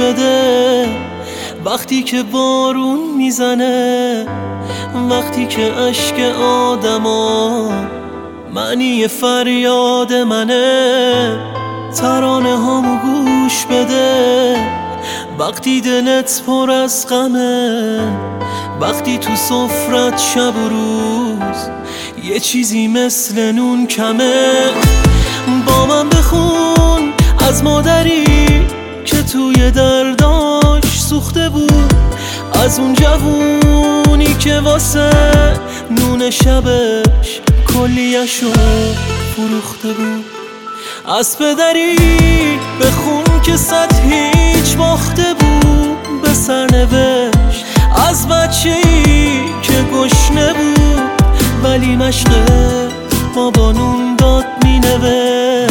بده. وقتی که بارون میزنه، وقتی که اشک آدما معنی فریاد منه، ترانه هامو گوش بده. وقتی دلت پر از غمه، وقتی تو سفرت شب و روز یه چیزی مثل نون کمه، با من بخون از مادری که توی درداش سوخته بود، از اون جوونی که واسه نون شبش کلیه‌شو فروخته بود، از پدری بخون که صد هیچ باخته بود به سرنوشت، از بچه‌ای که گشنه بود ولی مشق بابا نون داد مینوشت.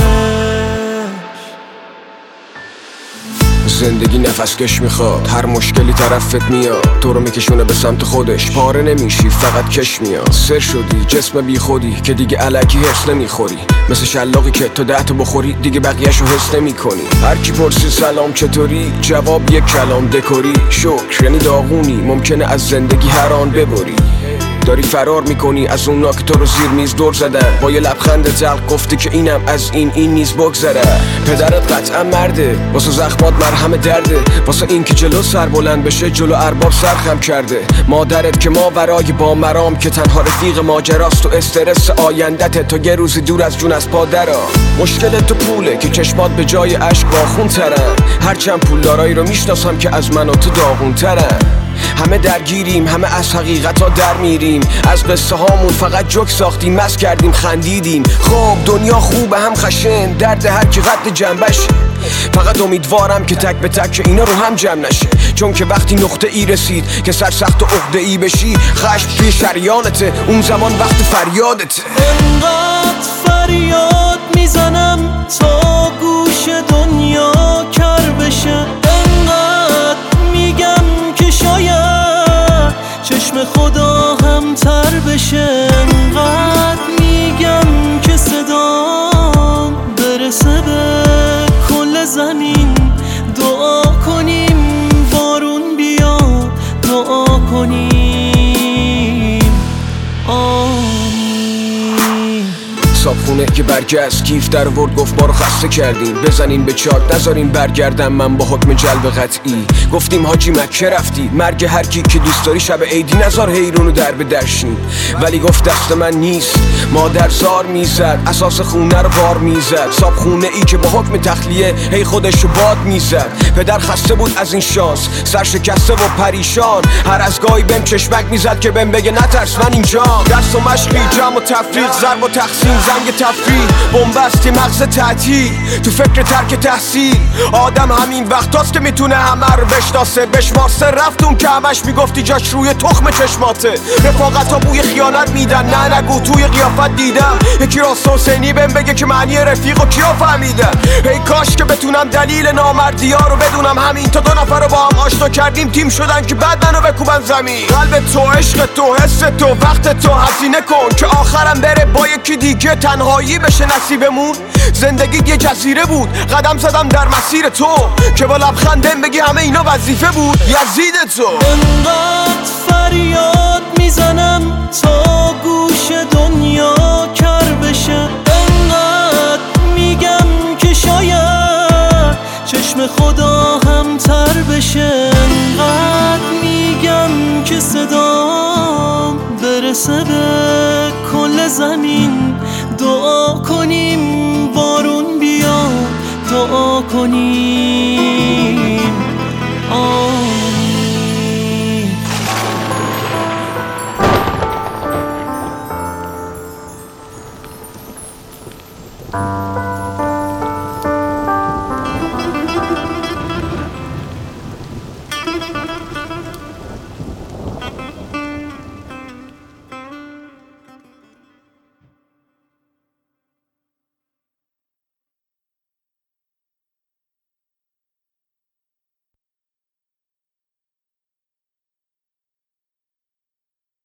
زندگی نفس کش میخواد، هر مشکلی طرفت میاد، تو رو میکشونه به سمت خودش، پاره نمیشی فقط کش میاد. سر شدی جسم بی خودی که دیگه الکی حس نمیخوری، مثل شلاقی که تو 10 تا بخوری دیگه بقیه‌شو حس نمیکنی. هر کی پرسی سلام چطوری، جواب یک کلام دکوری، شکر یعنی داغونی، ممکنه از زندگی هر آن ببری. داری فرار میکنی از اونا که تو رو زیر میز دور زدن، با یه لبخند زلق گفتی که اینم از این نیز بگذره. پدرت قطعا مرده، واسه زخمات مرهم درده، واسه این که جلو سر بلند بشه جلو ارباب سرخم کرده. مادرت که ماورای با مرام که تنها رفیق ماجراست و استرس آیندت، تو یه روزی دور از جون از پادرا. مشکل تو پوله که چشمات به جای اشک باخون ترن، هرچند پولدارایی رو میشناسم که از من و تو داغون ترن. همه درگیریم، همه از حقیقتا در میریم، از قصه هامون فقط جوک ساختیم، مست کردیم خندیدیم. خب دنیا خوبه هم خشن، درد هر کی قد جنبش، فقط امیدوارم که تک به تک اینا رو هم جمع نشه، چون که وقتی نقطه ای رسید که سرسخت و عقده ای بشی، خشم توی شریانته، اون زمان وقت فریادته. انقدر فریاد میزنم تا گوش دنیا کر بشه، انقدر میگم که شاید چشم خدا هم تر بشه، انقدر میگم که صدام برسه به کل زمین. دعا کنیم بارون بیاد، دعا کنیم آمین. صابخونه که برگشت کیف در ورد گفت ما رو خسته کردین، بزنین به چارت نذارین برگردم من با حکم جلب قطعی. گفتیم حاجی مکه رفتی، مرگ هر کی که دوست داری شب عیدی نذار حیرونو در به درشین، ولی گفت دست من نیست. مادر زار میزد، اساس خونه رو بار میزد، صابخونه ای که با حکم تخلیه هی خودشو باد میزد. پدر خسته بود از این شانس، سرشکسته و پریشان، هر از گاهی بهم چشمک میزد که بهم بگه نترس من اینجام. درس و مشقی، جمع و تفریق، ضرب و تقسیم، زنگ تفریح، بنبستی مغز تعطیل، تو فکر ترک تحصیل. آدم همین وقتاست که میتونه همه رو بشناسه، بشمارسه رفتون که همش میگفتی جاش روی تخم چشماته. رفاقتا بوی خیانت میدن، نه نگو توی قیافت دیدم یکی راست حسینی بهم بگه که معنی رفیق و کیا فهمیدن. ای کاش که بتونم دلیل نامردی ها رو بدونم، همین تا 2 نفر رو با هم آشنا کردیم تیم شدن که بعد منو بکوبن زمین. قلب تو، عشق تو، حس تو، وقت تو هزینه کن که آخرم بره با یکی دیگه تنهایی بشه نصیبمون. زندگی یه جزیره بود، قدم زدم در مسیر تو که با لبخندم بگی همه اینا وظیفه بود. یزید تو انقدر فریاد میزنم تا گوش دنیا کر بشه، انقدر میگم که شاید چشم خدا هم تر بشه، انقدر میگم که صدام برسه به کل زمین. دعا کنیم بارون بیاد، دعا کنیم آمین.